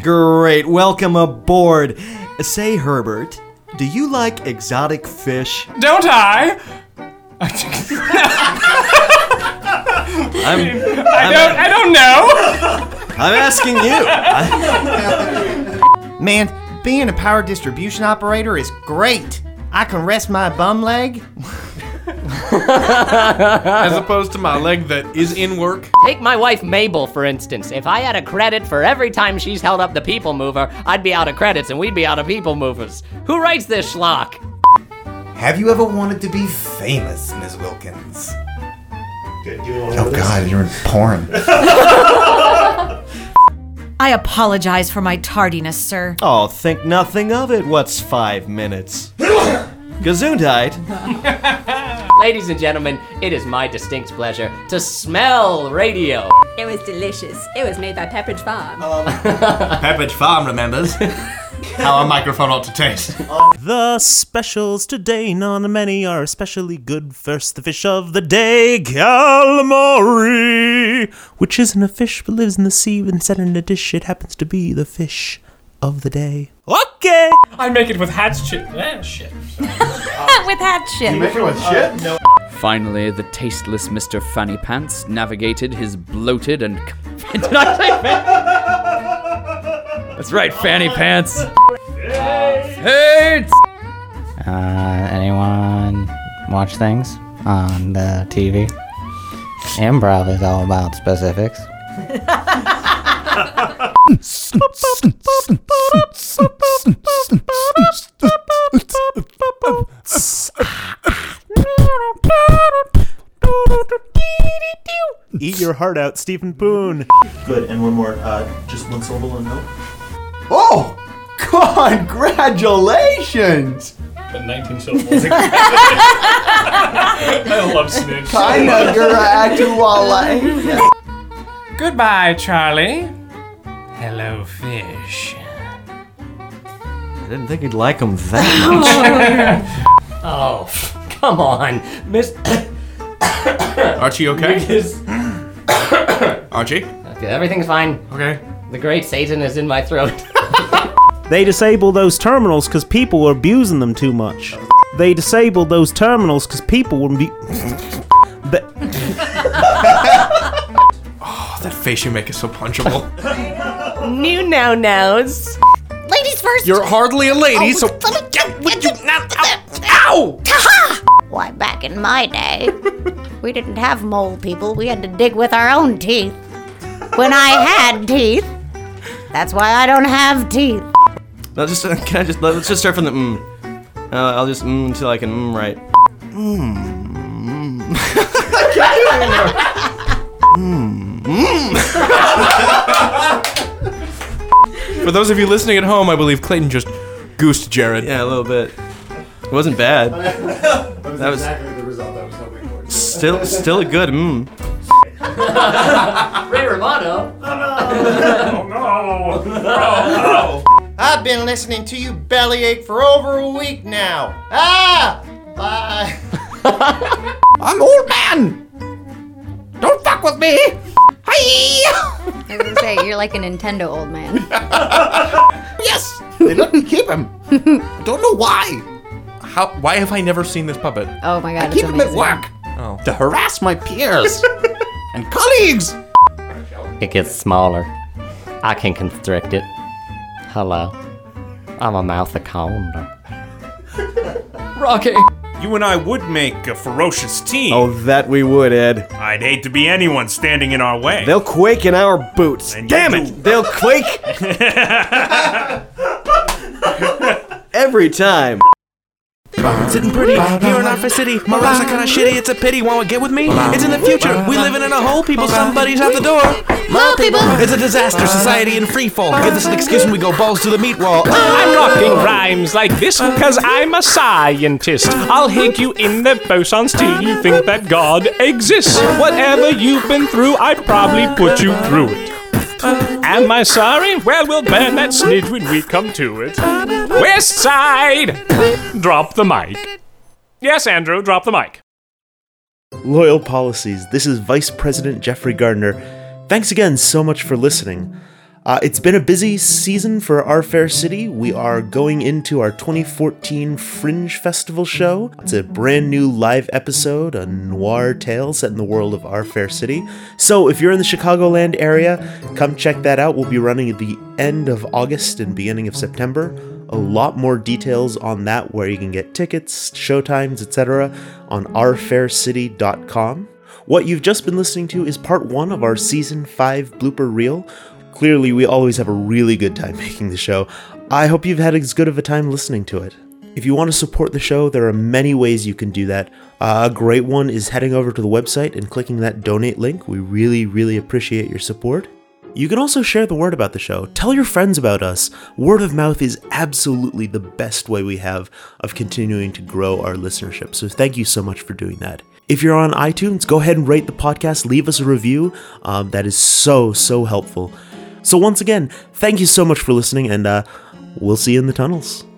Great, welcome aboard. Say, Herbert, do you like exotic fish? Don't I? I don't know. I'm asking you. Man, being a power distribution operator is great. I can rest my bum leg. As opposed to my leg that is in work. Take my wife Mabel, for instance. If I had a credit for every time she's held up the people mover, I'd be out of credits and we'd be out of people movers. Who writes this schlock? Have you ever wanted to be famous, Ms. Wilkins? Oh God, you're in porn. I apologize for my tardiness, sir. Oh, think nothing of it. What's 5 minutes? Gesundheit. Ladies and gentlemen, it is my distinct pleasure to smell radio. It was delicious. It was made by Pepperidge Farm. Pepperidge Farm remembers how a microphone ought to taste. The specials today on the menu are especially good. First, the fish of the day, calamari, which isn't a fish but lives in the sea. When set in a dish, it happens to be the fish of the day. Okay. I make it with hat's shit. Shit. With hat shit. You make it with shit? No. Finally, the tasteless Mr. Fanny Pants navigated his bloated and... Did I say Fanny? That's right, Fanny Pants. Hey! Anyone watch things on the TV? Improv is all about specifics. Eat your heart out, Stephen Poon. Good, and one more, just one syllable and no. Oh! Congratulations! But 19 syllables. I love Snitch. Kinda congratulations. Goodbye, Charlie. Hello, fish. I didn't think he'd like them that much. Oh, come on, Miss... Archie, okay? Archie? Okay, everything's fine. Okay. The great Satan is in my throat. They disabled those terminals because people were abusing them too much. They disabled those terminals because people were Oh, that face you make is so punchable. New no-nos. Ladies first. You're hardly a lady, so... Ow! Why, back in my day, we didn't have mole people. We had to dig with our own teeth. When I had teeth, that's why I don't have teeth. No, let's just start from the I'll just until I can right. For those of you listening at home, I believe Clayton just goosed Jared. Yeah, a little bit. It wasn't bad. That was exactly the result I was hoping for. Still a good Ray Romano. I've been listening to you bellyache for over a week now. Bye. I'm old man! Don't fuck with me! Hi! I was gonna say, you're like a Nintendo old man. Yes! They let me keep him. I don't know why. Why have I never seen this puppet? Oh my god, I keep him at work to harass my peers and colleagues. It gets smaller. I can constrict it. Hello. I'm a mouth condom. Rocky! You and I would make a ferocious team. Oh, that we would, Ed. I'd hate to be anyone standing in our way. They'll quake in our boots. And Damn it! They'll quake every time. Sitting pretty here in our city. My rocks are kinda shitty, it's a pity. Wanna get with me? It's in the future. We living in a hole, people. Somebody's at the door. Mole people! It's a disaster, society in free fall. Give us an excuse when we go balls to the meat wall. I'm rocking rhymes like this because I'm a scientist. I'll hit you in the bosons till you think that God exists. Whatever you've been through, I'd probably put you through it. Am I sorry? Well, we'll ban that snidge when we come to it. West Side! Drop the mic. Yes, Andrew, drop the mic. Loyal Policies. This is Vice President Jeffrey Gardner. Thanks again so much for listening. It's been a busy season for Our Fair City. We are going into our 2014 Fringe Festival show. It's a brand new live episode, a noir tale set in the world of Our Fair City. So if you're in the Chicagoland area, come check that out. We'll be running at the end of August and beginning of September. A lot more details on that, where you can get tickets, showtimes, etc. on ourfaircity.com. What you've just been listening to is part 1 of our Season 5 blooper reel. Clearly, we always have a really good time making the show. I hope you've had as good of a time listening to it. If you want to support the show, there are many ways you can do that. A great one is heading over to the website and clicking that donate link. We really, really appreciate your support. You can also share the word about the show. Tell your friends about us. Word of mouth is absolutely the best way we have of continuing to grow our listenership. So thank you so much for doing that. If you're on iTunes, go ahead and rate the podcast. Leave us a review. That is so helpful. So once again, thank you so much for listening, and we'll see you in the tunnels.